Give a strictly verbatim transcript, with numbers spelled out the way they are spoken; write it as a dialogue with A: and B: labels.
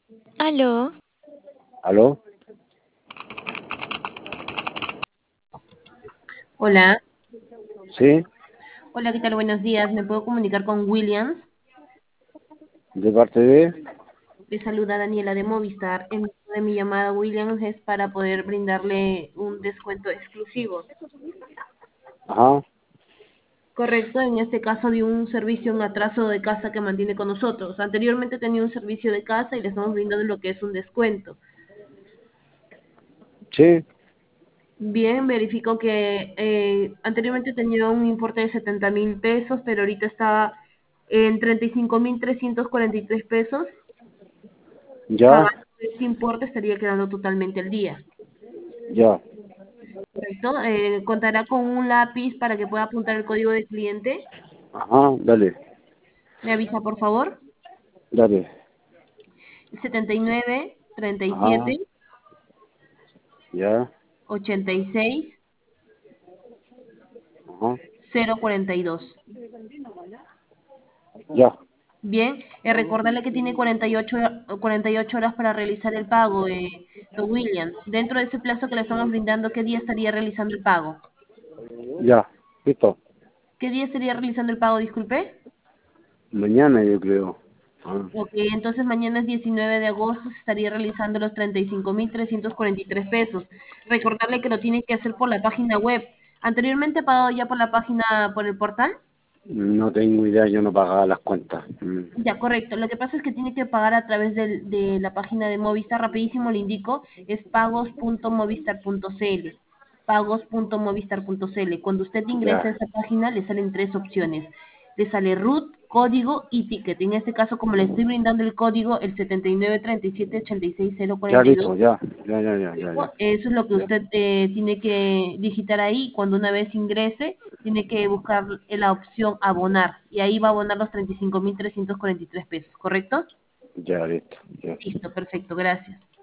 A: Aló,
B: ¿Aló?
C: Hola,
B: ¿Sí?
C: hola, ¿qué tal? Buenos días. ¿Me puedo comunicar con Williams?
B: ¿De parte de?
C: Le saluda Daniela de Movistar. El motivo de mi llamada, Williams, es para poder brindarle un descuento exclusivo.
B: Ajá.
C: Correcto, en este caso de un servicio, un atraso de casa que mantiene con nosotros. Anteriormente tenía un servicio de casa y le estamos brindando lo que es un descuento.
B: ¿Sí?
C: Bien, verifico que eh, anteriormente tenía un importe de setenta mil pesos, pero ahorita está en treinta y cinco mil trescientos cuarenta y tres pesos.
B: ¿Ya?
C: Pagando ese importe estaría quedando totalmente el día.
B: Ya.
C: Correcto. Eh, contará con un lápiz para que pueda apuntar el código de cliente.
B: Ajá, dale.
C: Me avisa, por favor.
B: Dale.
C: setenta y nueve, treinta y
B: Ajá.
C: siete,
B: Ya.
C: ochenta y seis,
B: Ajá.
C: cero cuarenta y dos.
B: Ya.
C: Bien, eh, recordarle que tiene cuarenta y ocho, hora- cuarenta y ocho horas para realizar el pago, eh, don William. Dentro de ese plazo que le estamos brindando, ¿qué día estaría realizando el pago?
B: Ya. Listo.
C: ¿Qué día estaría realizando el pago, disculpe?
B: Mañana yo creo. Ah.
C: Ok, entonces mañana es diecinueve de agosto, se estaría realizando los treinta y cinco mil trescientos cuarenta y tres pesos. Recordarle que lo tiene que hacer por la página web. ¿Anteriormente ha pagado ya por la página, por el portal?
B: No tengo idea, yo no pagaba las cuentas. Mm.
C: Ya, correcto. Lo que pasa es que tiene que pagar a través del- de, la página de Movistar. Rapidísimo le indico, es pagos punto movistar punto cl. pagos punto movistar punto cl. Cuando usted ingresa a
B: Ya.
C: esa página, le salen tres opciones. Le sale root, código y ticket. En este caso, como le estoy brindando el código, el setenta y nueve, treinta y siete, ochenta y seis, cero
B: Ya
C: cuarenta y dos.
B: listo, ya. Ya, ya, ya, ya, ya.
C: Eso es lo que
B: Ya.
C: usted eh, tiene que digitar ahí. Cuando una vez ingrese, tiene que buscar la opción abonar. Y ahí va a abonar los treinta y cinco mil trescientos cuarenta y tres pesos, ¿correcto?
B: Ya, listo. Ya.
C: Listo, perfecto, gracias.